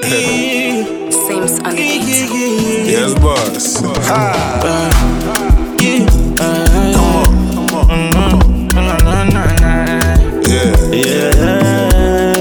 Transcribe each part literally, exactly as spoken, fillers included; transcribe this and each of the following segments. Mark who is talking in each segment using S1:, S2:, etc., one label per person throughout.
S1: Seems on the beat.
S2: Yes, boss. Ha.
S3: Uh, yeah. Uh,
S2: Come on, come on. Yeah.
S3: Yeah.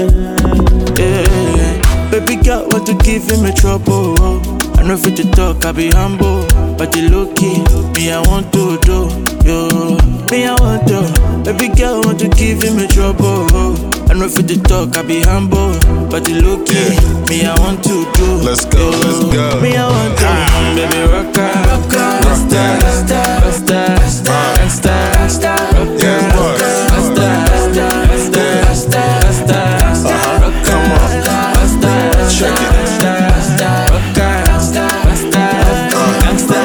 S3: Yeah. Baby girl want to give him a trouble. I know fit to talk, I be humble. But the low key, me I want to do. Yo, me I want to. Baby girl want to give him a trouble. I know fit to talk, I be humble. But the low key,
S2: Yeah.
S3: me I want to do.
S2: Let's go,
S3: Yo,
S2: let's go.
S3: Me I want to.
S2: Ah.
S3: Baby rocka, rocka,
S2: Rock that.
S3: rasta, rasta, rasta, rasta, rasta, rocka,
S2: Yes, boss.
S3: rasta, rasta, rasta, rasta, rasta, rasta,
S2: Uh-huh. Come on.
S3: rasta,
S2: Check it.
S3: rasta, rasta, rocka, rasta, rasta, rasta,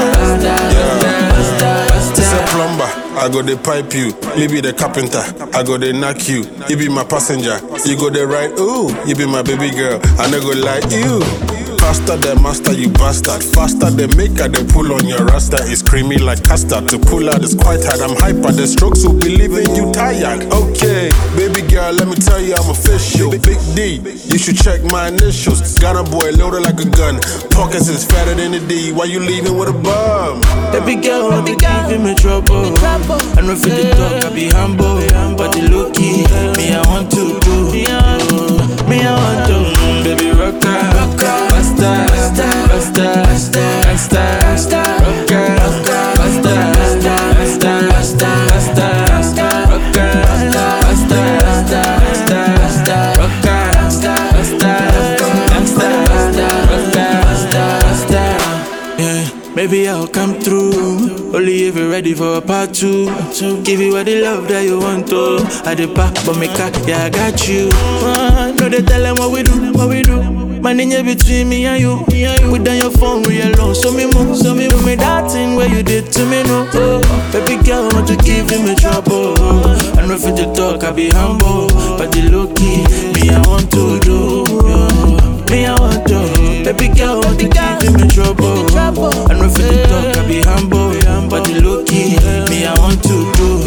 S3: rasta, rasta.
S2: It's a plumber, I go dey pipe you. You be the carpenter, I go dey knock you. You be my passenger, you go dey ride. Ooh, you be my baby girl, I no go like you. Faster than master, you bastard. Faster than maker, they pull on your rasta. It's creamy like custard. To pull out is quite hard. I'm hyper. The strokes will be leaving you tired. Okay, baby girl, let me tell you I'm official. Big D, you should check my initials. Ghana boy loaded like a gun. Pockets is fatter than a D. Why you leaving with a bum?
S3: Baby girl want to give him a trouble. I know fit to talk, I be humble. But the low key, me I want to do. Me I want to. Baby rocka, rocka, rasta, rasta, rasta, rasta, rasta, rocka, rocka, rasta, rasta, rasta, rasta, rasta, rasta, rocka, rasta, rasta, rasta, rasta, rocka, rasta, rasta, rasta, rasta, rasta, rasta. Yeah, maybe I'll come through. Only if you're ready for a part two. Give you all the love that you want to. I the back, but me car, yeah, I got you. Uh, know they tell them what we do, what we do. Man in here between me and you, me and you. Put down your phone, we alone. So me move, so me move me that thing where you did to me, no. Oh, baby girl want to give him a trouble. I know fit to talk, I be humble. But the low key, me I want to do. Yeah. Me I want to. Baby girl want to give him a trouble. I know fit to talk, I be humble. But the low key, me I want to do.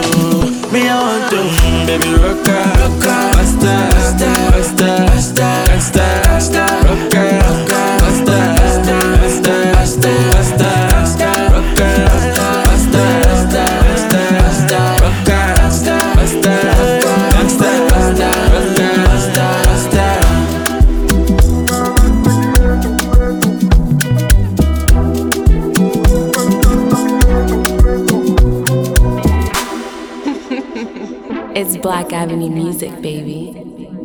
S3: Me I want to. Baby rocka, rocka, rasta, rasta, rasta, rasta, rasta, rasta, rocka, rocka, rasta, rasta, rasta, rasta, rasta, rasta, rocka, rasta, rasta, rasta, rasta, rocka, rasta, rasta, rasta, rasta, rasta, rasta.
S1: It's Black Avenue Music, baby.